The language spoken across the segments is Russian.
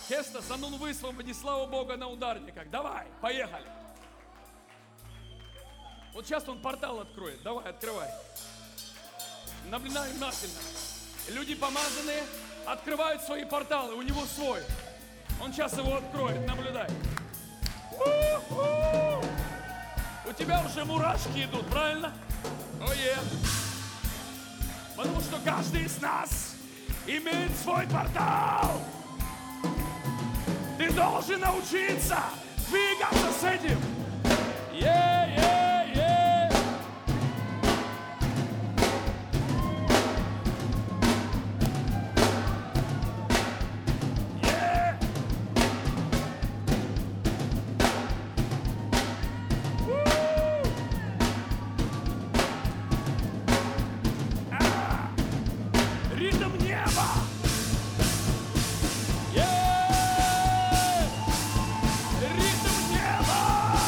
Хестас, а ну высвободи, слава Богу, на ударниках. Давай, поехали. Вот сейчас он портал откроет. Давай, открывай. Наблюдай внимательно. Люди помазанные открывают свои порталы, у него свой. Он сейчас его откроет, наблюдай. У тебя уже мурашки идут, правильно? Ое. Потому что каждый из нас имеет свой портал. Ты должен научиться двигаться с этим. Ритм неба. Ритм неба.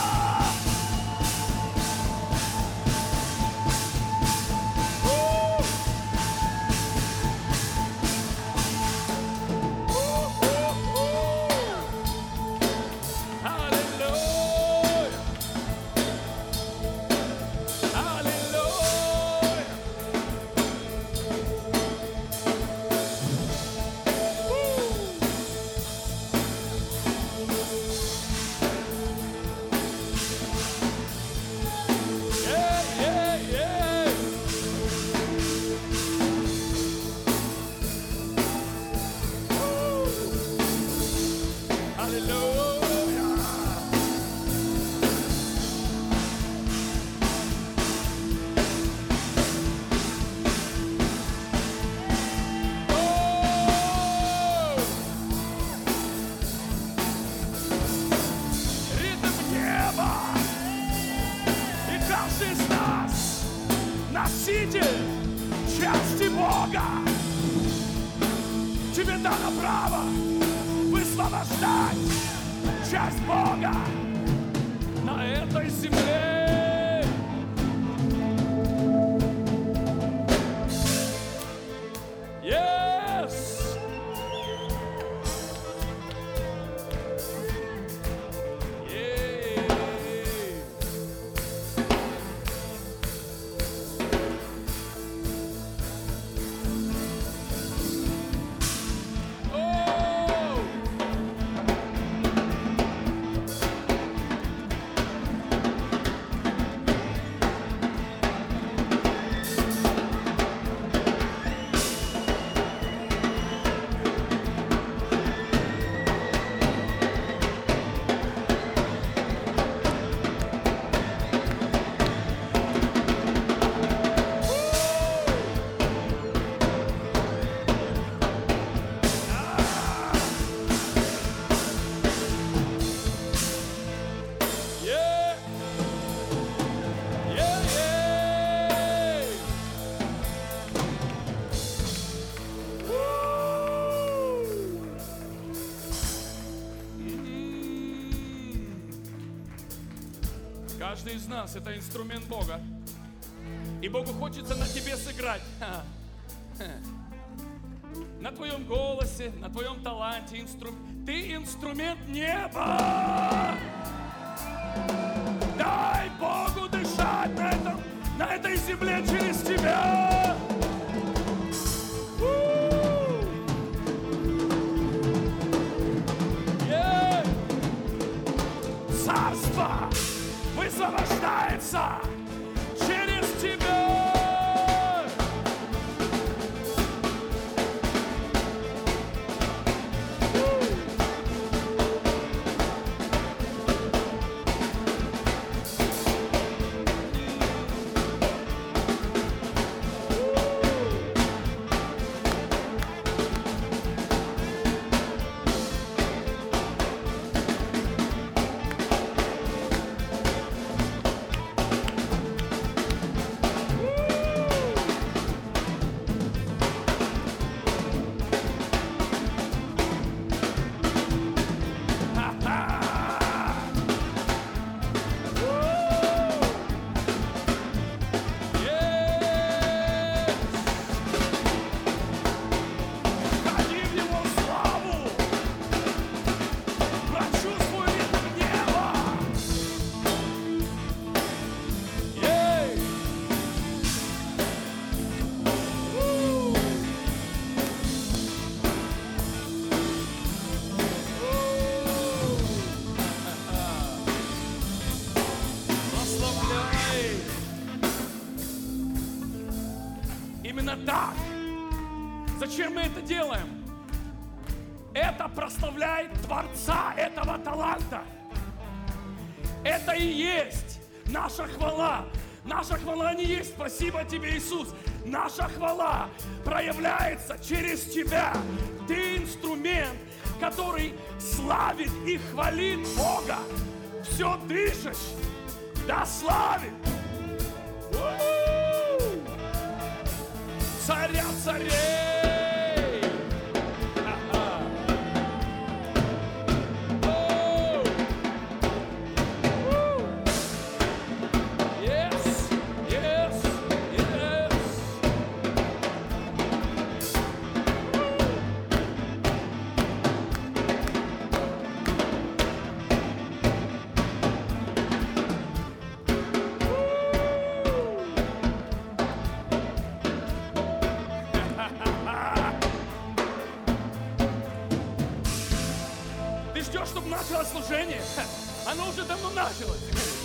Носитель части Бога. Тебе дано право высвобождать часть Бога на этой земле. Yes! Каждый из нас — это инструмент Бога. И Богу хочется на тебе сыграть. На твоем голосе, на твоем таланте. Ты инструмент неба. Дай Богу дышать на этой земле через тебя. Царство высвобождается через тебя. Зачем мы это делаем? Это прославляет Творца этого таланта. Это и есть наша хвала. Наша хвала не есть «Спасибо тебе, Иисус». Наша хвала проявляется через тебя. Ты инструмент, который славит и хвалит Бога. Все дышишь, да славит. Царя царей. Чтобы началось служение, оно уже давно началось.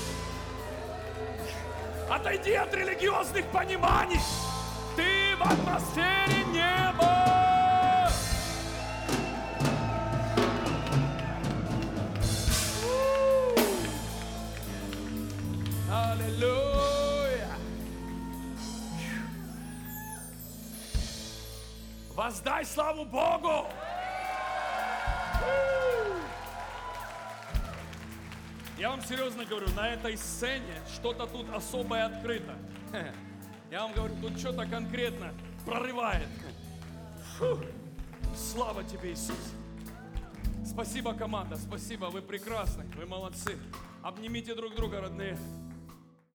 Отойди от религиозных пониманий. Ты в атмосфере неба. Аллилуйя. Воздай славу Богу. Я вам серьезно говорю, на этой сцене что-то тут особое открыто. Я вам говорю, тут что-то конкретно прорывает. Фу. Слава тебе, Иисус. Спасибо, команда, спасибо, вы прекрасны, вы молодцы. Обнимите друг друга, родные.